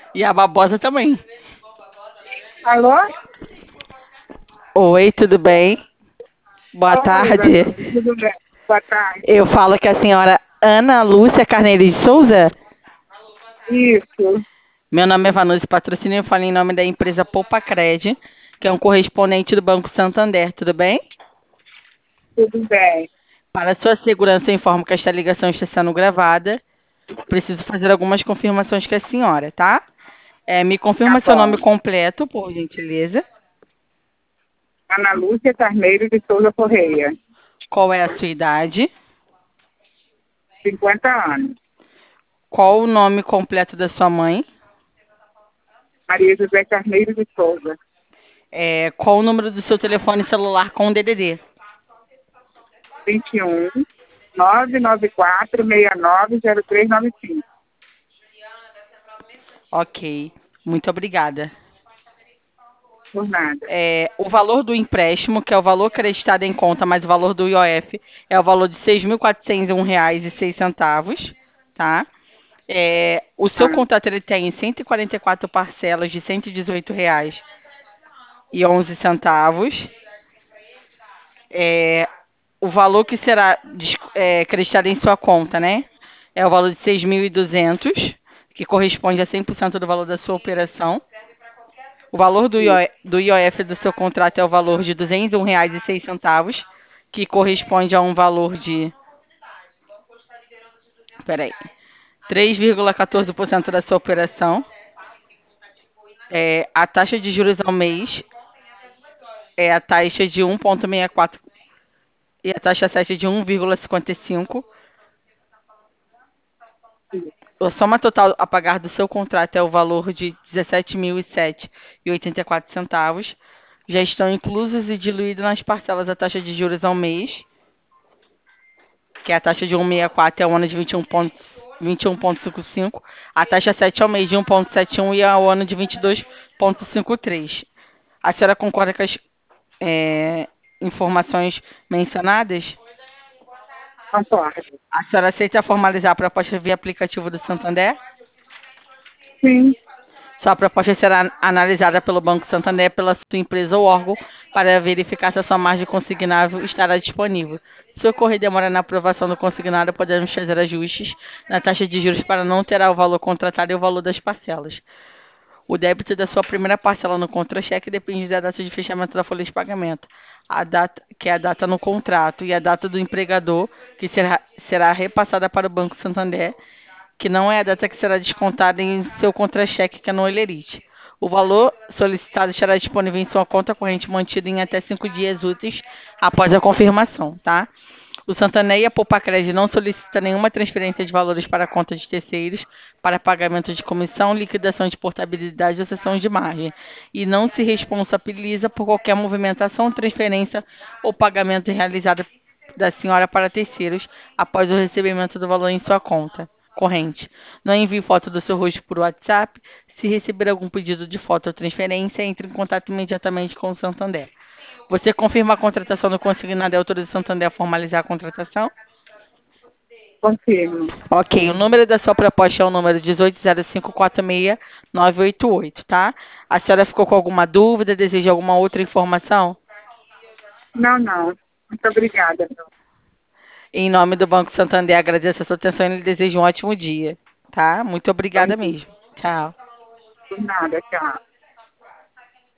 E a babosa também. Alô? Oi, tudo bem? Boa Oi, tarde. Dani, tudo bem? Boa tarde. Eu falo que a senhora Ana Lúcia Carneiro de Souza. Isso, Meu nome é Vanusa Patrocínio, eu falo em nome da empresa Poupa Cred, que é um correspondente do Banco Santander, tudo bem? tudo bem. Para sua segurança, eu informo que esta ligação está sendo gravada. Preciso fazer algumas confirmações com a senhora, tá? Me Tá confirma seu nome bom. completo, por gentileza. Ana Lúcia Carneiro de Souza Correia, Qual é a sua idade? 50 anos. Qual o nome completo da sua mãe? Maria José Carneiro de Souza, Qual o número do seu telefone celular com DDD? 21 994690395. Ok, muito obrigada. Por nada. O valor do empréstimo, que é o valor acreditado em conta, mais o valor do IOF, é o valor de R$ 6.401,06, tá? O seu Ah, contrato ele tem 144 parcelas de R$ 118,11. O valor que será acreditado em sua conta, né? É o valor de 6.200, que corresponde a 100% do valor da sua operação. O valor isso. Do IOF do seu contrato é o valor de R$ 201,06, que corresponde a um valor de, peraí, 3,14% da sua operação. A taxa de juros ao mês é a taxa de 1,64 e a taxa 7 de 1,55. A soma total a pagar do seu contrato é o valor de 17.007,84. Já estão inclusos e diluídos nas parcelas a taxa de juros ao mês, que é a taxa de 1,64 é o ano de 21,55, a taxa 7 é o mês de 1,71 e ao ano de 22,53. A senhora concorda com as informações mencionadas? Concordo. A senhora aceita formalizar a proposta via aplicativo do Santander? Sim, Sua proposta será analisada pelo Banco Santander, pela sua empresa ou órgão, para verificar se a sua margem consignável estará disponível. Se ocorrer demora na aprovação do consignado, podemos fazer ajustes na taxa de juros para não alterar o valor contratado e o valor das parcelas. O débito da sua primeira parcela no contra-cheque depende da data de fechamento da folha de pagamento, a data, que é a data no contrato, e a data do empregador, que será repassada para o Banco Santander, que não é a data que será descontada em seu contra-cheque, que é no Olerite. O valor solicitado estará disponível em sua conta corrente mantida em até 5 dias úteis após a confirmação, tá? O Santander e a Poupa-Cred não solicitam nenhuma transferência de valores para a conta de terceiros para pagamento de comissão, liquidação de portabilidade ou cessão de margem, e não se responsabiliza por qualquer movimentação, transferência ou pagamento realizado da senhora para terceiros após o recebimento do valor em sua conta corrente. Não envie foto do seu rosto por WhatsApp. Se receber algum pedido de foto ou transferência, entre em contato imediatamente com o Santander. Você confirma a contratação do consignado e autoriza o Santander a formalizar a contratação? confirmo. Ok, o número da sua proposta é o número 1805469988, tá? A senhora ficou com alguma dúvida? Deseja alguma outra informação? Não, não. Muito obrigada. Em nome do Banco Santander, agradeço a sua atenção e lhe desejo um ótimo dia, tá? Muito Bom obrigada dia. mesmo. Tchau. Por nada, tchau.